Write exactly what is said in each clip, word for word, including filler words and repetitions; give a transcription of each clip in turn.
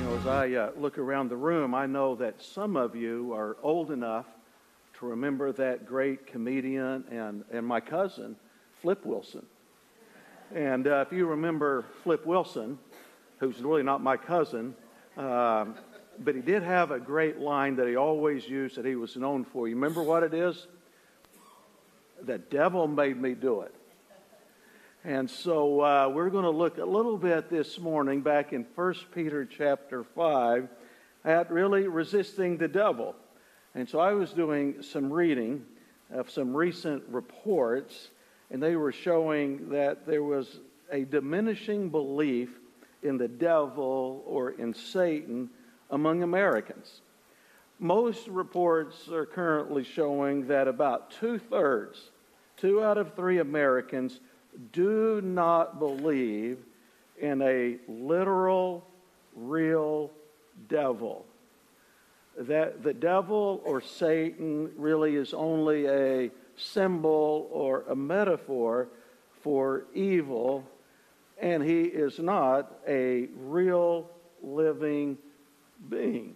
know, as I uh, look around the room, I know that some of you are old enough to remember that great comedian and, and my cousin, Flip Wilson. And uh, if you remember Flip Wilson, who's really not my cousin, um, but he did have a great line that he always used that he was known for. You remember what it is? The devil made me do it. And so uh, we're going to look a little bit this morning back in First Peter chapter five at really resisting the devil. And so I was doing some reading of some recent reports, and they were showing that there was a diminishing belief in the devil or in Satan among Americans. Most reports are currently showing that about two-thirds, two out of three Americans do not believe in a literal, real devil. That the devil or Satan really is only a symbol or a metaphor for evil, and he is not a real living being.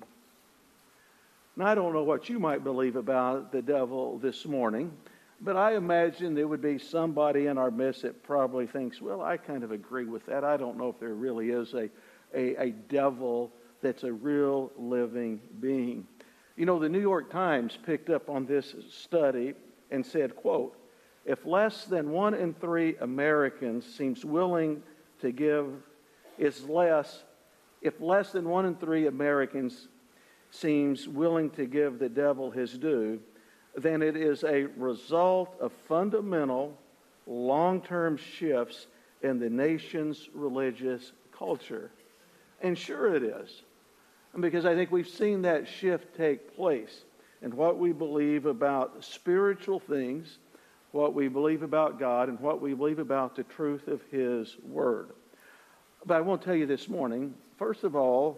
Now, I don't know what you might believe about the devil this morning, but I imagine there would be somebody in our midst that probably thinks, well, I kind of agree with that. I don't know if there really is a, a, a devil that's a real living being. You know, the New York Times picked up on this study and said, quote, if less than one in three Americans seems willing to give, is less, if less than one in three Americans seems willing to give the devil his due, then it is a result of fundamental, long-term shifts in the nation's religious culture. And sure it is, because I think we've seen that shift take place in what we believe about spiritual things, what we believe about God, and what we believe about the truth of His Word. But I won't tell you this morning, first of all,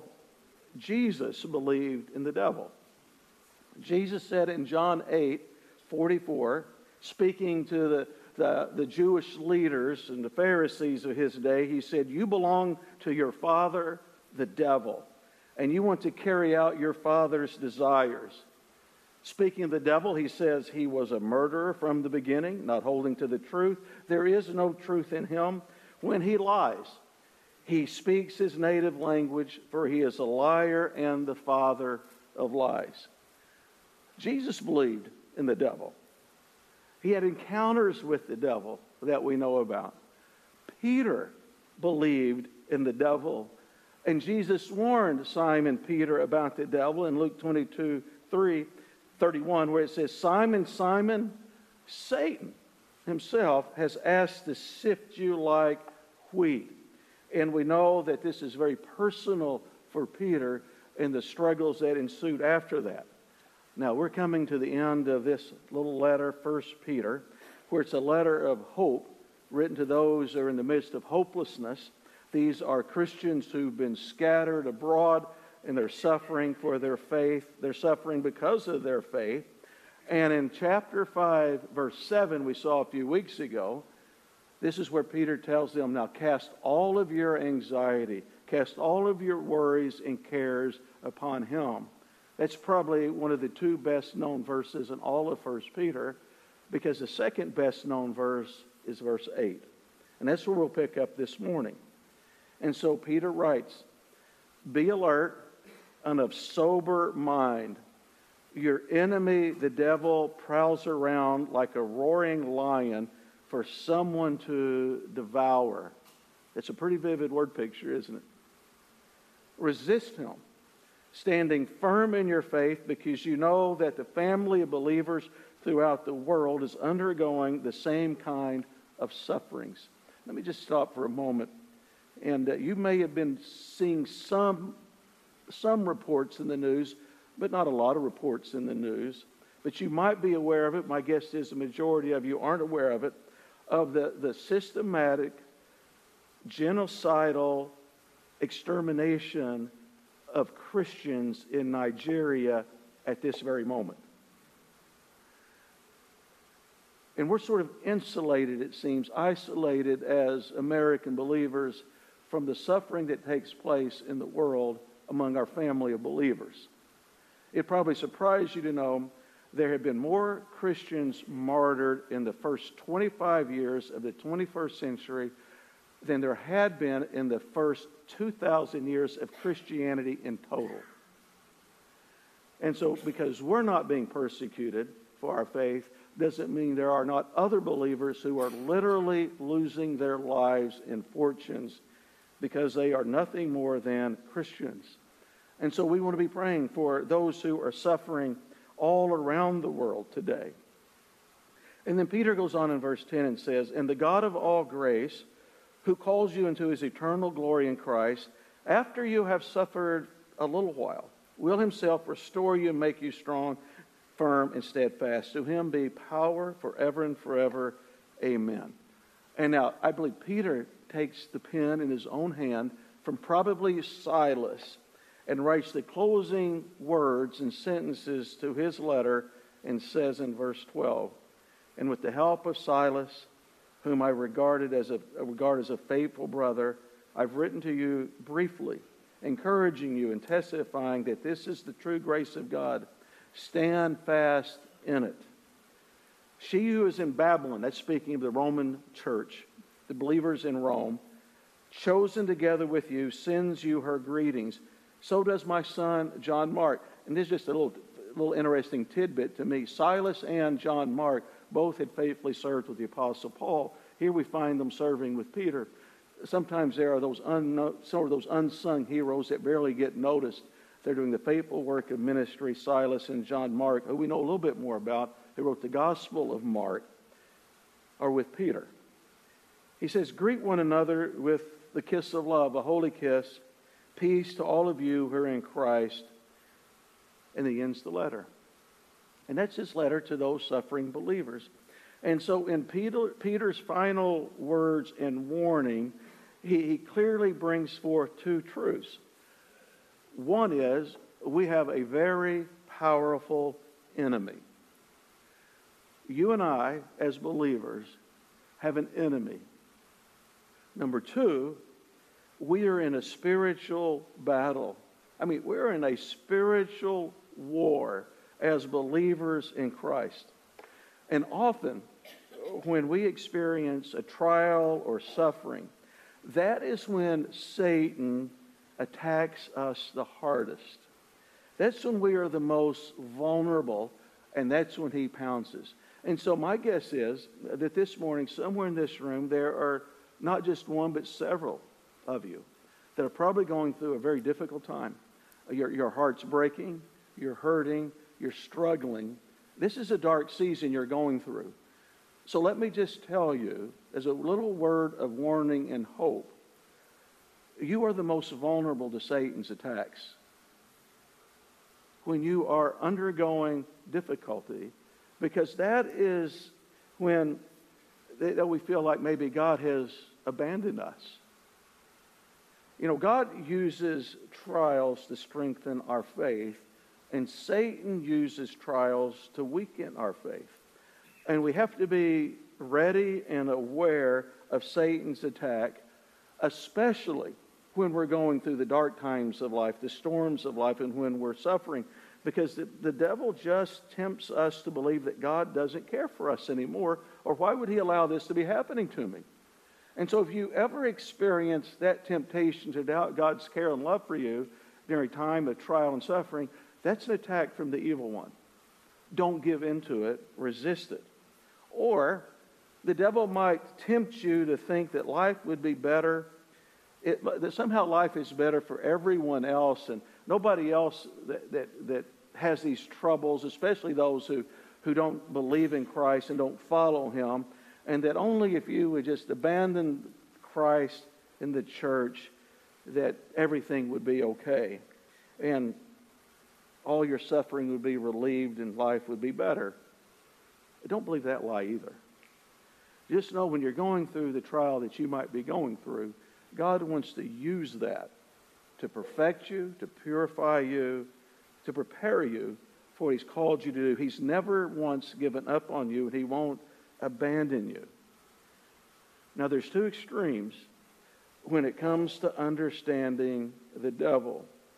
Jesus believed in the devil. Jesus said in John eight forty-four, speaking to the, the, the Jewish leaders and the Pharisees of his day, he said, you belong to your father, the devil, and you want to carry out your father's desires. Speaking of the devil, he says he was a murderer from the beginning, not holding to the truth. There is no truth in him. When he lies, he speaks his native language, for he is a liar and the father of lies. Jesus believed in the devil. He had encounters with the devil that we know about. Peter believed in the devil. And Jesus warned Simon Peter about the devil in Luke twenty-two, three, thirty-one, where it says, Simon, Simon, Satan himself has asked to sift you like wheat. And we know that this is very personal for Peter and the struggles that ensued after that. Now, we're coming to the end of this little letter, First Peter, where it's a letter of hope written to those who are in the midst of hopelessness. These are Christians who've been scattered abroad and they're suffering for their faith. They're suffering because of their faith. And in chapter five, verse seven, we saw a few weeks ago, this is where Peter tells them, now cast all of your anxiety, cast all of your worries and cares upon Him. That's probably one of the two best known verses in all of First Peter, because the second best known verse is verse eight. And that's where we'll pick up this morning. And so Peter writes, be alert and of sober mind. Your enemy, the devil, prowls around like a roaring lion for someone to devour. It's a pretty vivid word picture, isn't it? Resist him, standing firm in your faith, because you know that the family of believers throughout the world is undergoing the same kind of sufferings. Let me just stop for a moment. And uh, you may have been seeing some, some reports in the news, but not a lot of reports in the news. But you might be aware of it. My guess is the majority of you aren't aware of it, of the, the systematic, genocidal extermination of Christians in Nigeria at this very moment. And we're sort of insulated, it seems, isolated as American believers from the suffering that takes place in the world among our family of believers. It probably surprised you to know there have been more Christians martyred in the first twenty-five years of the twenty-first century than there had been in the first two thousand years of Christianity in total. And so, because we're not being persecuted for our faith, doesn't mean there are not other believers who are literally losing their lives and fortunes because they are nothing more than Christians. And so we want to be praying for those who are suffering all around the world today. And then Peter goes on in verse ten and says, "And the God of all grace, who calls you into his eternal glory in Christ, after you have suffered a little while, will himself restore you and make you strong, firm, and steadfast. To him be power forever and forever. Amen." And now, I believe Peter takes the pen in his own hand from probably Silas and writes the closing words and sentences to his letter and says in verse twelve, "And with the help of Silas, whom I regarded as a, regard as a faithful brother, I've written to you briefly, encouraging you and testifying that this is the true grace of God. Stand fast in it. She who is in Babylon," that's speaking of the Roman church, the believers in Rome, "chosen together with you, sends you her greetings. So does my son John Mark." And this is just a little, little interesting tidbit to me. Silas and John Mark both had faithfully served with the Apostle Paul. Here we find them serving with Peter. Sometimes there are those unknown, sort of those unsung heroes that barely get noticed. They're doing the faithful work of ministry. Silas and John Mark, who we know a little bit more about, who wrote the Gospel of Mark, are with Peter. He says, "Greet one another with the kiss of love, a holy kiss. Peace to all of you who are in Christ." And he ends the letter. And that's his letter to those suffering believers. And so in Peter, Peter's final words and warning, he, he clearly brings forth two truths. One is, we have a very powerful enemy. You and I, as believers, have an enemy. Number two, we are in a spiritual battle. I mean, we're in a spiritual war as believers in Christ. And often, when we experience a trial or suffering, that is when Satan attacks us the hardest. That's when we are the most vulnerable, and that's when he pounces. And so my guess is that this morning, somewhere in this room, there are not just one, but several of you that are probably going through a very difficult time. Your, your heart's breaking, you're hurting, you're struggling. This is a dark season you're going through. So let me just tell you, as a little word of warning and hope, you are the most vulnerable to Satan's attacks. When you are undergoing difficulty, because that is when that we feel like maybe God has abandoned us. You know, God uses trials to strengthen our faith, and Satan uses trials to weaken our faith. And we have to be ready and aware of Satan's attack, especially when we're going through the dark times of life, the storms of life, and when we're suffering. Because the, the devil just tempts us to believe that God doesn't care for us anymore, or why would he allow this to be happening to me? And so if you ever experience that temptation to doubt God's care and love for you during a time of trial and suffering, that's an attack from the evil one. Don't give in to it. Resist it. Or the devil might tempt you to think that life would be better, it, that somehow life is better for everyone else, and nobody else that, that, that has these troubles, especially those who, who don't believe in Christ and don't follow him, and that only if you would just abandon Christ in the church, that everything would be okay. And all your suffering would be relieved and life would be better. Don't believe that lie either. Just know when you're going through the trial that you might be going through, God wants to use that to perfect you, to purify you, to prepare you for what he's called you to do. He's never once given up on you, and he won't abandon you. Now, there's two extremes when it comes to understanding the devil.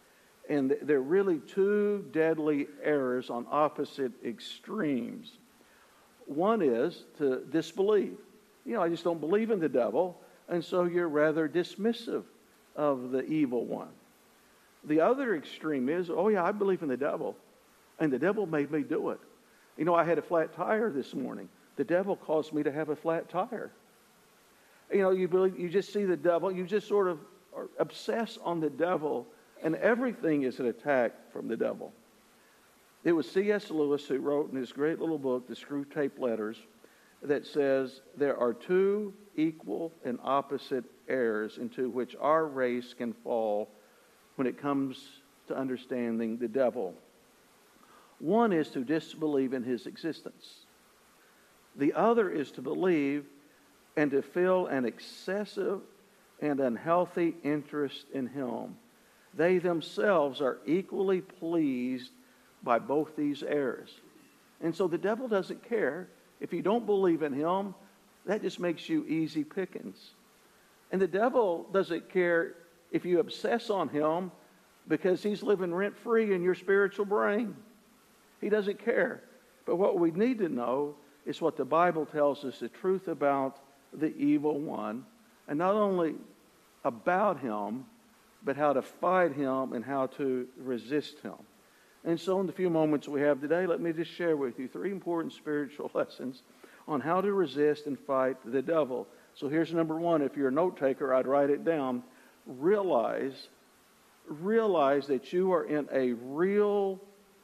And they're really two deadly errors on opposite extremes. One is to disbelieve. You know, I just don't believe in the devil, and so you're rather dismissive of the evil one. The other extreme is, oh yeah, I believe in the devil, and the devil made me do it. You know, I had a flat tire this morning. The devil caused me to have a flat tire. You know, you believe, you just see the devil, you just sort of are obsessed on the devil, and everything is an attack from the devil. It was C S Lewis who wrote in his great little book, The Screwtape Letters, that says there are two equal and opposite errors into which our race can fall when it comes to understanding the devil. One is to disbelieve in his existence. The other is to believe and to feel an excessive and unhealthy interest in him. They themselves are equally pleased by both these errors. And so the devil doesn't care. If you don't believe in him, that just makes you easy pickings. And the devil doesn't care if you obsess on him because he's living rent-free in your spiritual brain. He doesn't care. But what we need to know is what the Bible tells us, the truth about the evil one, and not only about him, but how to fight him and how to resist him. And so in the few moments we have today, let me just share with you three important spiritual lessons on how to resist and fight the devil. So here's number one. If you're a note taker, I'd write it down. Realize, realize that you are in a real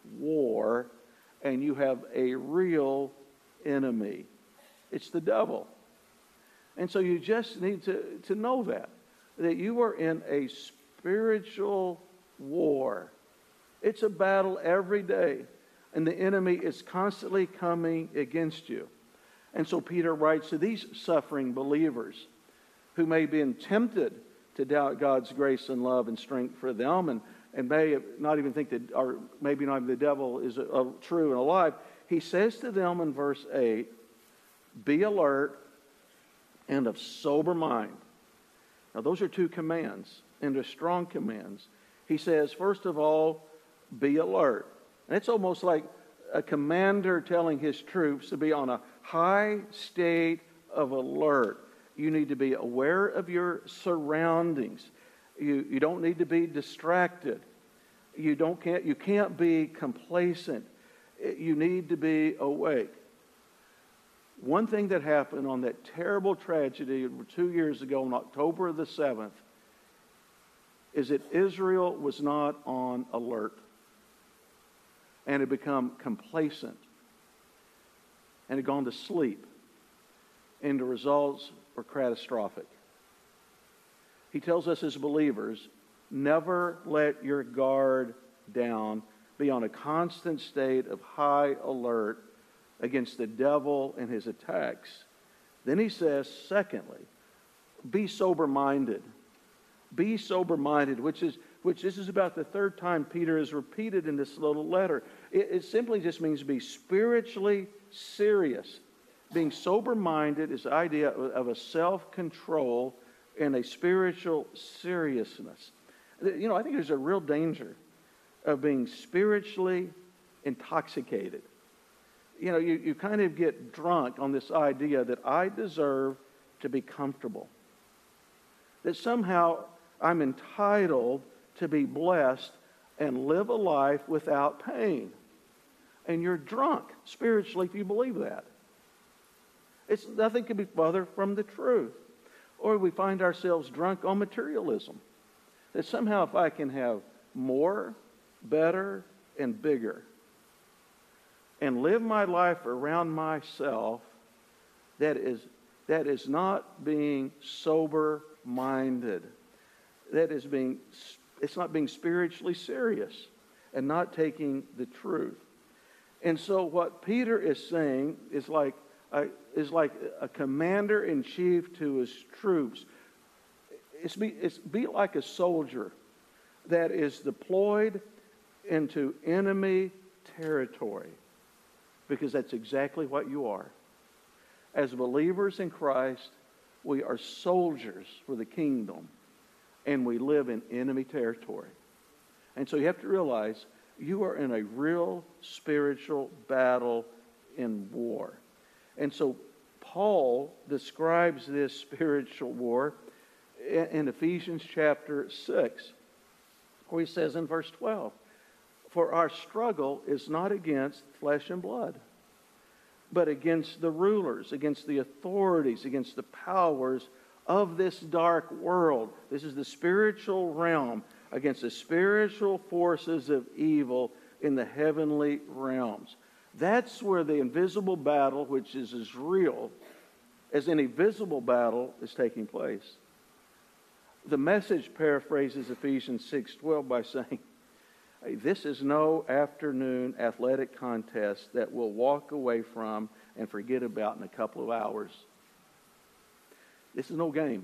war and you have a real enemy. It's the devil. And so you just need to, to know that, that you are in a spiritual war. It's a battle every day, and the enemy is constantly coming against you. And so Peter writes to these suffering believers who may be tempted to doubt God's grace and love and strength for them, and, and may not even think that, or maybe not even the devil is a, a true and alive. He says to them in verse eight, be alert and of sober mind. Now those are two commands, and they're strong commands. He says, first of all, be alert. And it's almost like a commander telling his troops to be on a high state of alert. You need to be aware of your surroundings. You, you don't need to be distracted. You, don't, can't, you can't be complacent. You need to be awake. One thing that happened on that terrible tragedy two years ago on October the seventh is that Israel was not on alert and had become complacent and had gone to sleep, and the results were catastrophic. He tells us as believers, never let your guard down. Be on a constant state of high alert against the devil and his attacks. Then he says, secondly, be sober-minded. Be sober-minded, which is which this is about the third time Peter has repeated in this little letter. It, it simply just means be spiritually serious. Being sober-minded is the idea of, of a self-control and a spiritual seriousness. You know, I think there's a real danger of being spiritually intoxicated. You know, you, you kind of get drunk on this idea that I deserve to be comfortable. That somehow I'm entitled to be blessed and live a life without pain. And you're drunk spiritually if you believe that. It's nothing can be further from the truth. Or we find ourselves drunk on materialism. That somehow if I can have more, better, and bigger, and live my life around myself, that is, that is not being sober-minded. That is being, it's not being spiritually serious and not taking the truth. And so what Peter is saying is like a, is like a commander-in-chief to his troops. It's be, it's be like a soldier that is deployed into enemy territory, because that's exactly what you are. As believers in Christ, we are soldiers for the kingdom, and we live in enemy territory. And so you have to realize you are in a real spiritual battle in war. And so Paul describes this spiritual war in Ephesians chapter six, where he says in verse twelve, "For our struggle is not against flesh and blood, but against the rulers, against the authorities, against the powers of this dark world." This is the spiritual realm, against the spiritual forces of evil in the heavenly realms. That's where the invisible battle, which is as real as any visible battle, is taking place. The Message paraphrases Ephesians six twelve by saying, "Hey, this is no afternoon athletic contest that we'll walk away from and forget about in a couple of hours. This is no game.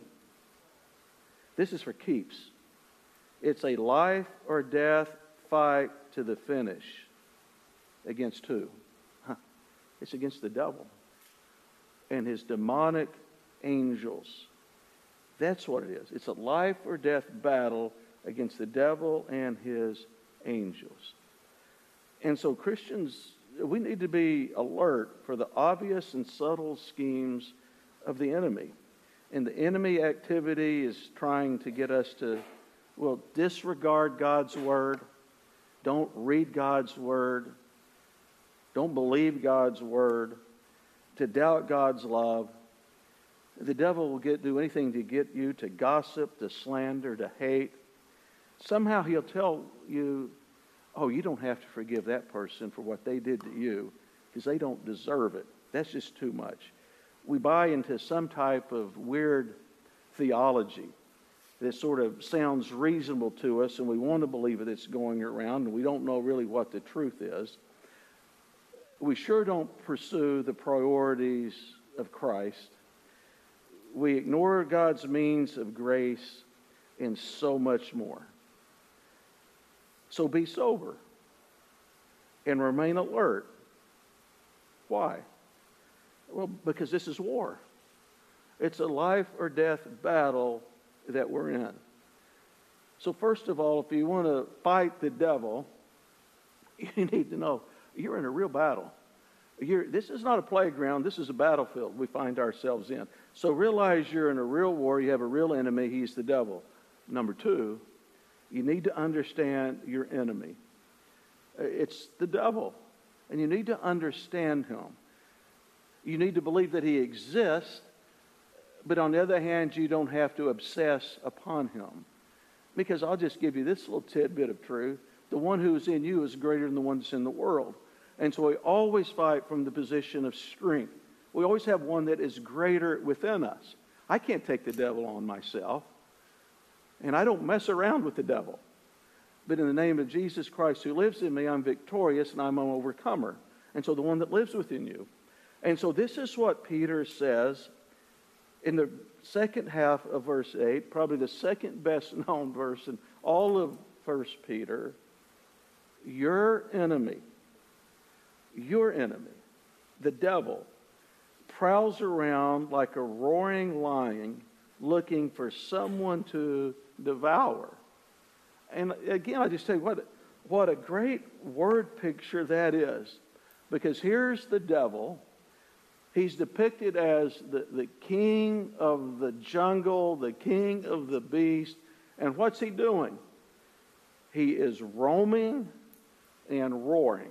This is for keeps. It's a life or death fight to the finish." Against who? Huh. It's against the devil and his demonic angels. That's what it is. It's a life or death battle against the devil and his angels. And so Christians, we need to be alert for the obvious and subtle schemes of the enemy. And the enemy activity is trying to get us to, well, disregard God's word. Don't read God's word. Don't believe God's word. To doubt God's love. The devil will get do anything to get you to gossip, to slander, to hate. Somehow he'll tell you, oh, you don't have to forgive that person for what they did to you because they don't deserve it. That's just too much. We buy into some type of weird theology that sort of sounds reasonable to us, and we want to believe it. It's going around, and we don't know really what the truth is. We sure don't pursue the priorities of Christ. We ignore God's means of grace and so much more. So be sober and remain alert. Why? Well, because this is war. It's a life or death battle that we're in. So first of all, if you want to fight the devil, you need to know you're in a real battle. You're, this is not a playground. This is a battlefield we find ourselves in. So realize you're in a real war. You have a real enemy. He's the devil. Number two, you need to understand your enemy. It's the devil. And you need to understand him. You need to believe that he exists, but on the other hand, you don't have to obsess upon him. Because I'll just give you this little tidbit of truth. The one who is in you is greater than the one that's in the world. And so we always fight from the position of strength. We always have one that is greater within us. I can't take the devil on myself. And I don't mess around with the devil. But in the name of Jesus Christ who lives in me, I'm victorious and I'm an overcomer. And so the one that lives within you. And so this is what Peter says in the second half of verse eight, probably the second best known verse in all of First Peter. Your enemy, your enemy, the devil, prowls around like a roaring lion looking for someone to devour. And again, I just tell you what, what a great word picture that is. Because here's the devil. He's depicted as the, the king of the jungle, the king of the beast. And what's he doing? He is roaming and roaring.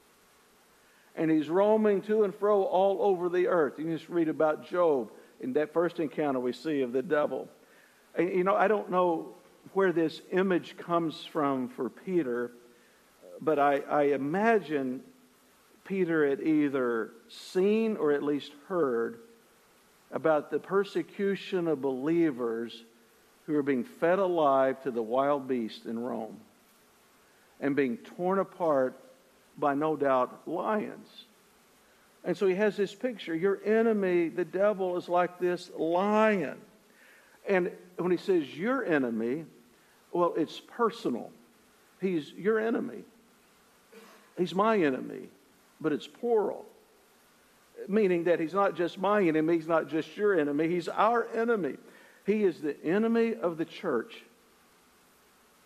And he's roaming to and fro all over the earth. You can just read about Job in that first encounter we see of the devil. And, you know, I don't know where this image comes from for Peter, but I, I imagine Peter had either seen or at least heard about the persecution of believers who are being fed alive to the wild beast in Rome and being torn apart by, no doubt, lions. And so he has this picture. Your enemy, the devil, is like this lion. And when he says your enemy, well, it's personal. He's your enemy. He's my enemy. But it's plural. Meaning that he's not just my enemy, he's not just your enemy, he's our enemy. He is the enemy of the church.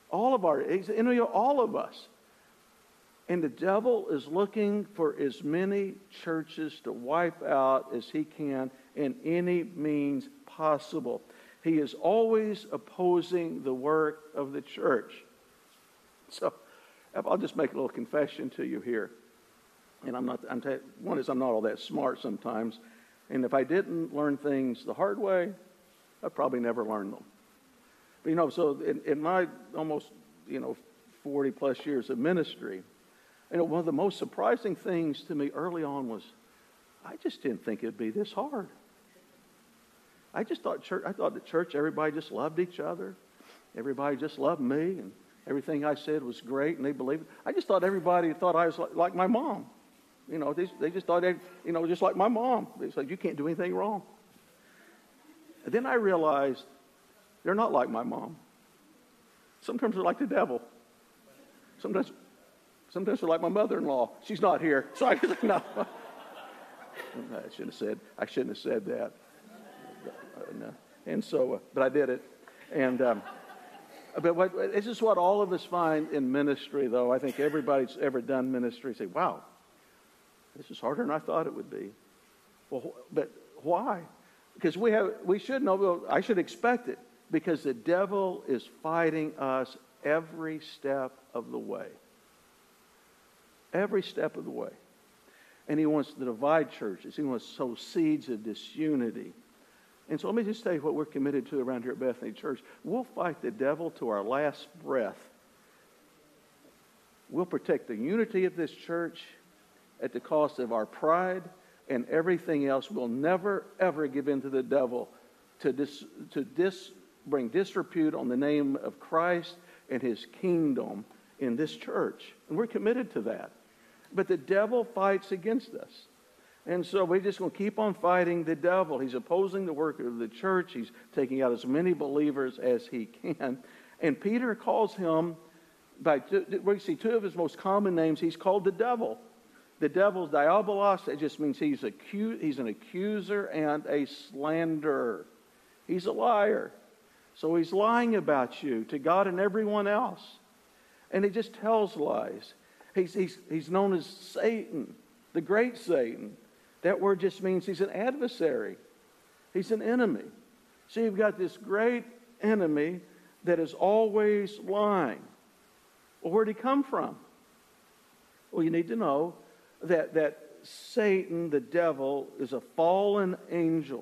All of our, you know, all of us. And the devil is looking for as many churches to wipe out as he can in any means possible. He is always opposing the work of the church. So I'll just make a little confession to you here. And I'm not, I'm t- one is I'm not all that smart sometimes. And if I didn't learn things the hard way, I'd probably never learn them. But, you know, so in, in my almost, you know, forty plus years of ministry, you know, one of the most surprising things to me early on was I just didn't think it'd be this hard. I just thought church, I thought the church, everybody just loved each other. Everybody just loved me, and everything I said was great, and they believed it. I just thought everybody thought I was like, like my mom. You know, they, they just thought, they, you know, just like my mom. They said, you can't do anything wrong. And then I realized they're not like my mom. Sometimes they're like the devil. Sometimes, sometimes they're like my mother-in-law. She's not here, so I was like, no. I shouldn't have said. I shouldn't have said that. No. And so, uh, but I did it. And um, but what, this is what all of us find in ministry, though. I think everybody's ever done ministry say, "Wow, this is harder than I thought it would be." Well, but why? Because we have, we should know. Well, I should expect it because the devil is fighting us every step of the way. Every step of the way, and he wants to divide churches. He wants to sow seeds of disunity. And so let me just tell you what we're committed to around here at Bethany Church. We'll fight the devil to our last breath. We'll protect the unity of this church at the cost of our pride and everything else. We'll never, ever give in to the devil to, dis, to dis, bring disrepute on the name of Christ and his kingdom in this church. And we're committed to that. But the devil fights against us. And so we're just going to keep on fighting the devil. He's opposing the work of the church. He's taking out as many believers as he can. And Peter calls him, by two, we see two of his most common names, he's called the devil. The devil's diabolos. That just means he's, acu- he's an accuser and a slanderer. He's a liar. So he's lying about you to God and everyone else. And he just tells lies. He's, he's, he's known as Satan, the great Satan. That word just means he's an adversary. He's an enemy. So you've got this great enemy that is always lying. Well, where'd he come from? Well, you need to know that, that Satan, the devil, is a fallen angel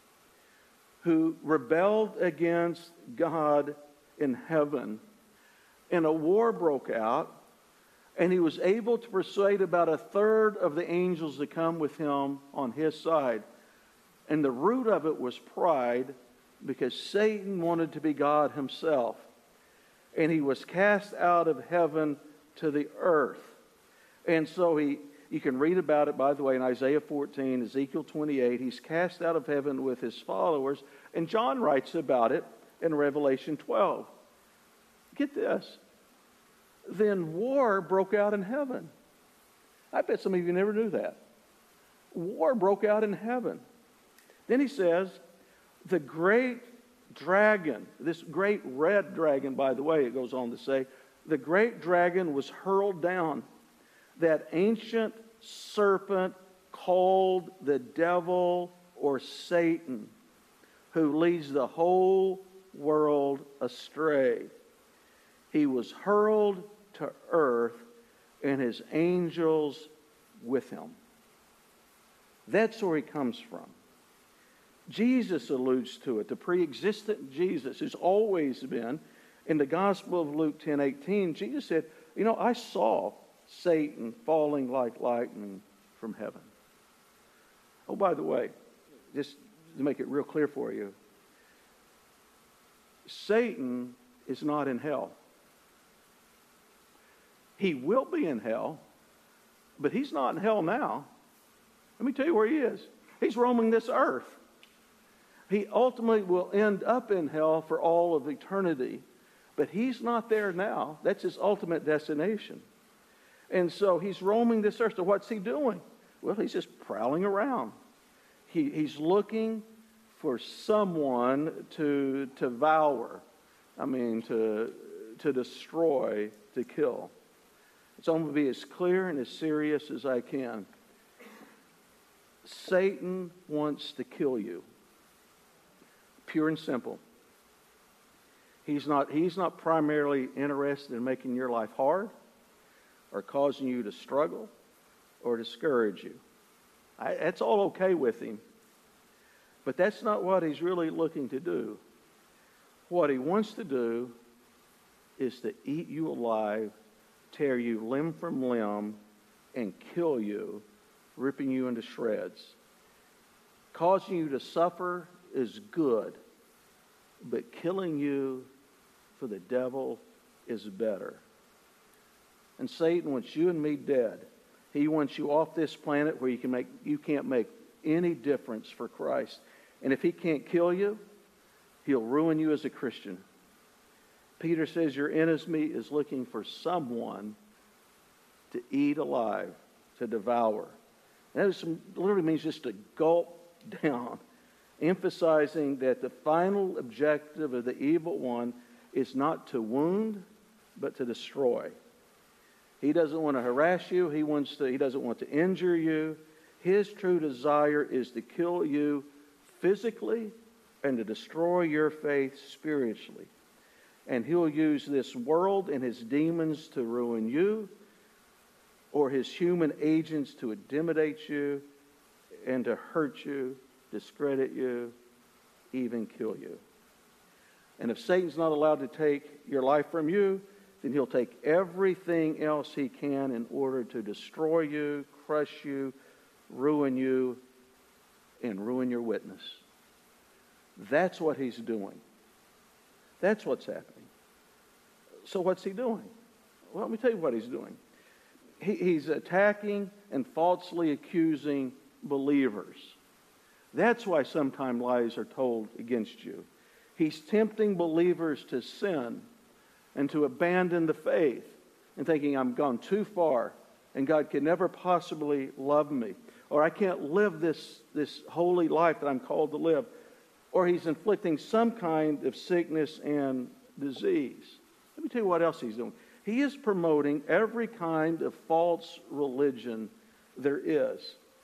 who rebelled against God in heaven. And a war broke out. And he was able to persuade about a third of the angels to come with him on his side. And the root of it was pride, because Satan wanted to be God himself. And he was cast out of heaven to the earth. And so he, you can read about it, by the way, in Isaiah fourteen, Ezekiel twenty-eight. He's cast out of heaven with his followers. And John writes about it in Revelation twelve. Get this. Then war broke out in heaven. I bet some of you never knew that. War broke out in heaven. Then he says, the great dragon, this great red dragon, by the way, it goes on to say, the great dragon was hurled down, that ancient serpent called the devil or Satan, who leads the whole world astray. He was hurled to earth, and his angels with him. That's where he comes from. Jesus alludes to it. The pre-existent Jesus, who's always been. In the Gospel of Luke ten eighteen, Jesus said, you know, I saw Satan falling like lightning from heaven. Oh, by the way, just to make it real clear for you, Satan is not in hell. He will be in hell, but he's not in hell now. Let me tell you where he is. He's roaming this earth. He ultimately will end up in hell for all of eternity, but he's not there now. That's his ultimate destination. And so he's roaming this earth. So what's he doing? Well, he's just prowling around. He, he's looking for someone to, to devour. I mean, to... to destroy, to kill. So I'm going to be as clear and as serious as I can. Satan wants to kill you. Pure and simple. He's not, he's not primarily interested in making your life hard or causing you to struggle or discourage you. I, that's all okay with him. But that's not what he's really looking to do. What he wants to do is to eat you alive, tear you limb from limb, and kill you, ripping you into shreds. Causing you to suffer is good, but killing you for the devil is better. And Satan wants you and me dead. He wants you off this planet where you can make you can't make any difference for Christ. And if he can't kill you, he'll ruin you as a Christian. Peter says your enemy is looking for someone to eat alive, to devour. That is some, literally means just to gulp down, emphasizing that the final objective of the evil one is not to wound, but to destroy. He doesn't want to harass you. He wants to, he doesn't want to injure you. His true desire is to kill you physically and to destroy your faith spiritually. And he'll use this world and his demons to ruin you, or his human agents to intimidate you and to hurt you, discredit you, even kill you. And if Satan's not allowed to take your life from you, then he'll take everything else he can in order to destroy you, crush you, ruin you, and ruin your witness. That's what he's doing. That's what's happening. So what's he doing? Well, let me tell you what he's doing. He, he's attacking and falsely accusing believers. That's why sometimes lies are told against you. He's tempting believers to sin and to abandon the faith and thinking, I'm gone too far and God can never possibly love me. Or I can't live this, this holy life that I'm called to live. Or he's inflicting some kind of sickness and disease. Let me tell you what else he's doing. He is promoting every kind of false religion there is.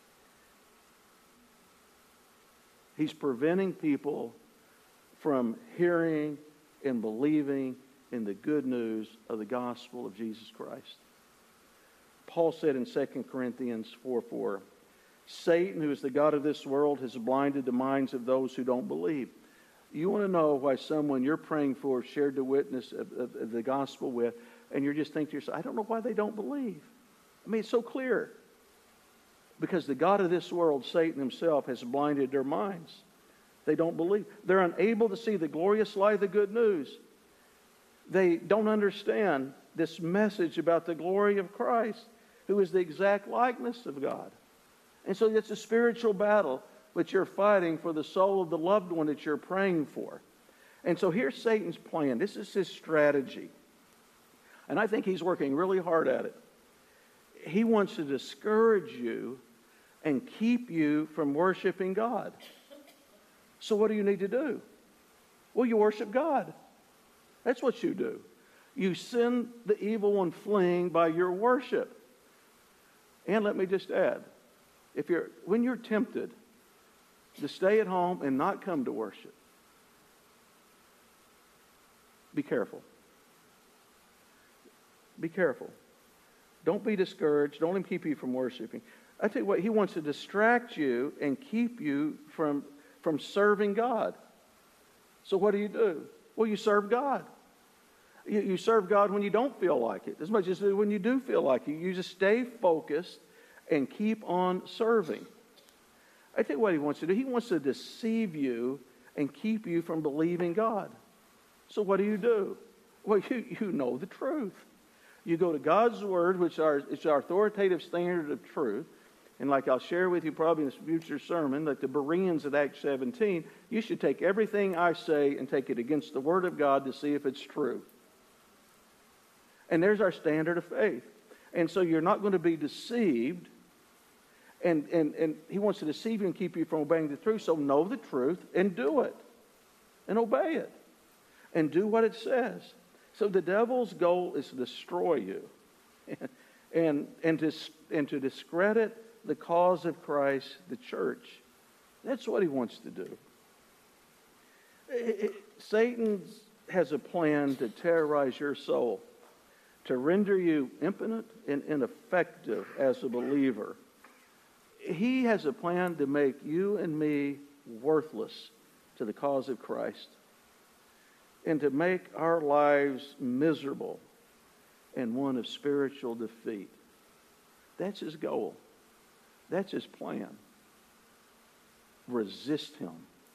He's preventing people from hearing and believing in the good news of the gospel of Jesus Christ. Paul said in Second Corinthians four four, Satan, who is the god of this world, has blinded the minds of those who don't believe. You want to know why someone you're praying for shared the witness of, of, of the gospel with, and you're just thinking to yourself, I don't know why they don't believe. I mean, it's so clear. Because the god of this world, Satan himself, has blinded their minds. They don't believe. They're unable to see the glorious light of the good news. They don't understand this message about the glory of Christ, who is the exact likeness of God. And so it's a spiritual battle, but you're fighting for the soul of the loved one that you're praying for. And so here's Satan's plan. This is his strategy. And I think he's working really hard at it. He wants to discourage you and keep you from worshiping God. So what do you need to do? Well, you worship God. That's what you do. You send the evil one fleeing by your worship. And let me just add, if you're when you're tempted to stay at home and not come to worship, be careful. Be careful. Don't be discouraged. Don't let him keep you from worshiping. I tell you what, he wants to distract you and keep you from, from serving God. So what do you do? Well, you serve God. You, you serve God when you don't feel like it, as much as when you do feel like it. You just stay focused and keep on serving. I tell you what he wants to do. He wants to deceive you and keep you from believing God. So what do you do? Well, you, you know the truth. You go to God's Word, which are, is our authoritative standard of truth. And like I'll share with you probably in this future sermon, like the Bereans of Acts seventeen, you should take everything I say and take it against the Word of God to see if it's true. And there's our standard of faith. And so you're not going to be deceived. And, and, and he wants to deceive you and keep you from obeying the truth. So know the truth and do it. And obey it. And do what it says. So the devil's goal is to destroy you and, and, to, and to discredit the cause of Christ, the church. That's what he wants to do. It, it, Satan has a plan to terrorize your soul, to render you impotent and ineffective as a believer. He has a plan to make you and me worthless to the cause of Christ, and to make our lives miserable and one of spiritual defeat. That's his goal. That's his plan. Resist him.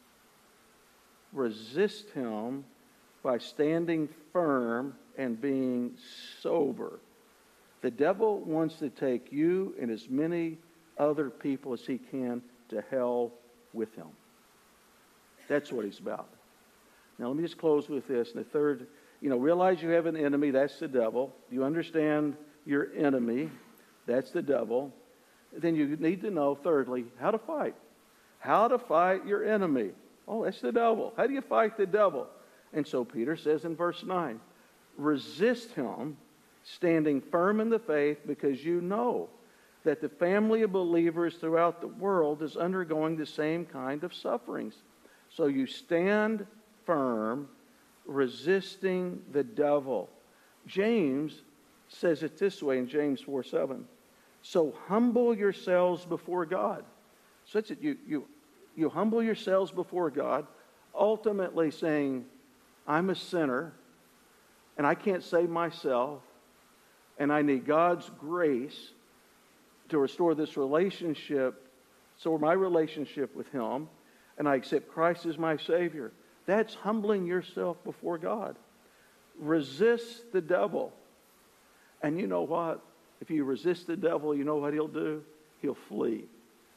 Resist him by standing firm and being sober. The devil wants to take you and as many other people as he can to hell with him. That's what he's about. Now let me just close with this. And the third, you know, realize you have an enemy. That's the devil. You understand your enemy. That's the devil. Then you need to know, thirdly, how to fight. How to fight your enemy. Oh, that's the devil. How do you fight the devil? And so Peter says in verse nine, resist him, standing firm in the faith, because you know that the family of believers throughout the world is undergoing the same kind of sufferings. So you stand firm, resisting the devil. James says it this way in James four seven. So humble yourselves before God. So that's it. You, you, you humble yourselves before God, ultimately saying, I'm a sinner, and I can't save myself, and I need God's grace to restore this relationship, so my relationship with him, and I accept Christ as my Savior. That's humbling yourself before God. Resist the devil. And you know what? If you resist the devil, you know what he'll do? He'll flee.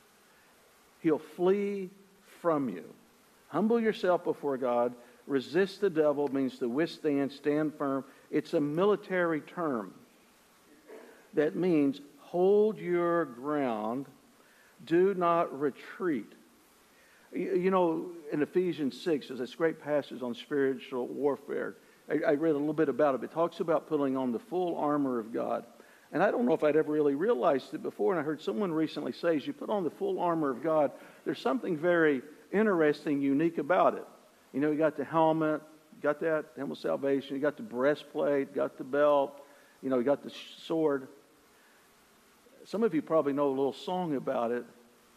He'll flee from you. Humble yourself before God. Resist the devil means to withstand, stand firm. It's a military term. That means hold your ground. Do not retreat. You know, in Ephesians six, there's this great passage on spiritual warfare. I, I read a little bit about it. It talks about putting on the full armor of God. And I don't know if I'd ever really realized it before, and I heard someone recently say, as you put on the full armor of God, there's something very interesting, unique about it. You know, you got the helmet, you got that, helmet of salvation, you got the breastplate, you got the belt, you know, you got the sword. Some of you probably know a little song about it.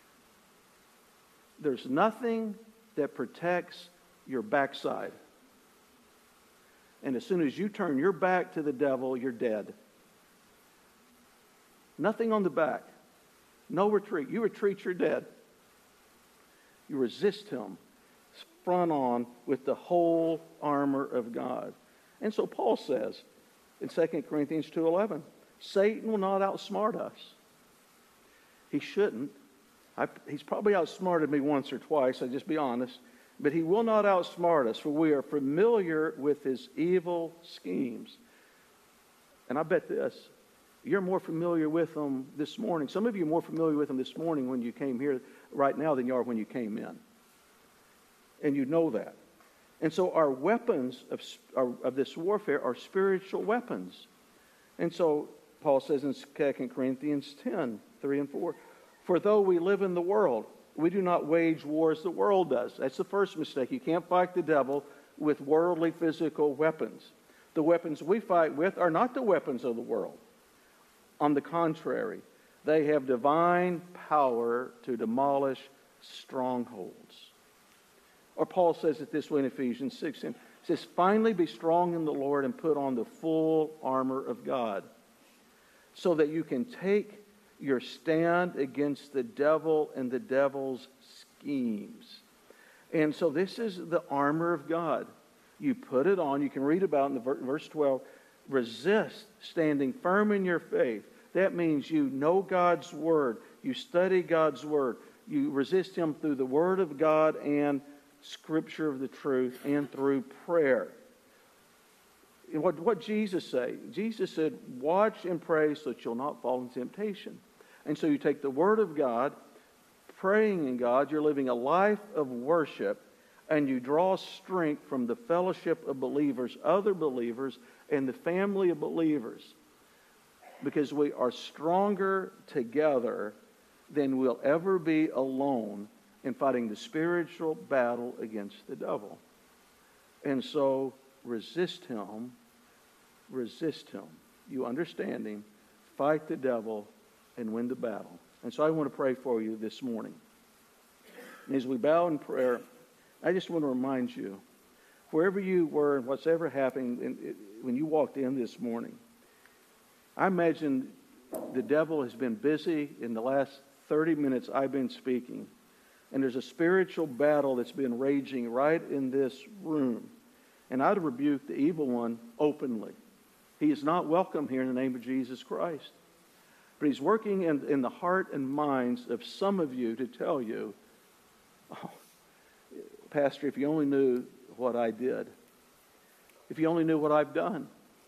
There's nothing that protects your backside. And as soon as you turn your back to the devil, you're dead. Nothing on the back. No retreat. You retreat, you're dead. You resist him front on with the whole armor of God. And so Paul says in Second Corinthians two eleven, Satan will not outsmart us. He shouldn't. I, he's probably outsmarted me once or twice, I'll just be honest. But he will not outsmart us, for we are familiar with his evil schemes. And I bet this, you're more familiar with them this morning. Some of you are more familiar with them this morning when you came here right now than you are when you came in. And you know that. And so our weapons of, of this warfare are spiritual weapons. And so Paul says in Second Corinthians ten, three and four, for though we live in the world, we do not wage war as the world does. That's the first mistake. You can't fight the devil with worldly physical weapons. The weapons we fight with are not the weapons of the world. On the contrary, they have divine power to demolish strongholds. Or Paul says it this way in Ephesians six. It says, finally be strong in the Lord and put on the full armor of God, so that you can take your stand against the devil and the devil's schemes. And so this is the armor of God. You put it on. You can read about it in the verse twelve. Resist, standing firm in your faith. That means you know God's word. You study God's word. You resist him through the word of God and scripture of the truth and through prayer. What what Jesus say? Jesus said, watch and pray so that you'll not fall into temptation. And so you take the word of God, praying in God, you're living a life of worship, and you draw strength from the fellowship of believers, other believers, and the family of believers, because we are stronger together than we'll ever be alone in fighting the spiritual battle against the devil. And so resist him, resist him. You understand him, fight the devil, and win the battle. And so I want to pray for you this morning. And as we bow in prayer, I just want to remind you, wherever you were and what's ever happened when you walked in this morning, I imagine the devil has been busy in the last thirty minutes I've been speaking. And there's a spiritual battle that's been raging right in this room. And I'd rebuke the evil one openly. He is not welcome here in the name of Jesus Christ. But he's working in, in the heart and minds of some of you to tell you, oh, Pastor, if you only knew what I did. If you only knew what I've done.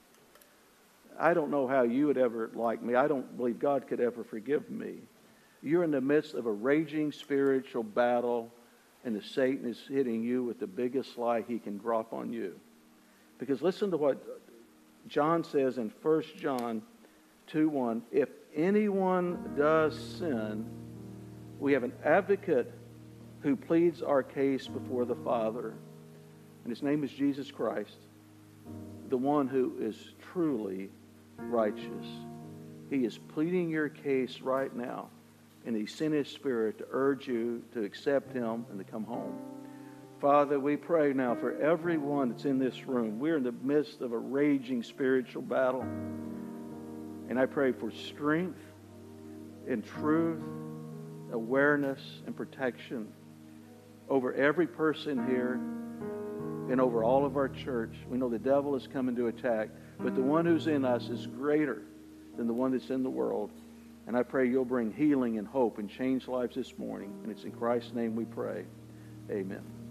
I don't know how you would ever like me. I don't believe God could ever forgive me. You're in the midst of a raging spiritual battle, and the Satan is hitting you with the biggest lie he can drop on you. Because listen to what John says in First John two one. If anyone does sin, we have an advocate who pleads our case before the Father. And his name is Jesus Christ, the one who is truly righteous. He is pleading your case right now. And he sent his Spirit to urge you to accept him and to come home. Father, we pray now for everyone that's in this room. We're in the midst of a raging spiritual battle. And I pray for strength and truth, awareness and protection over every person here and over all of our church. We know the devil is coming to attack, but the one who's in us is greater than the one that's in the world. And I pray you'll bring healing and hope and change lives this morning. And it's in Christ's name we pray. Amen.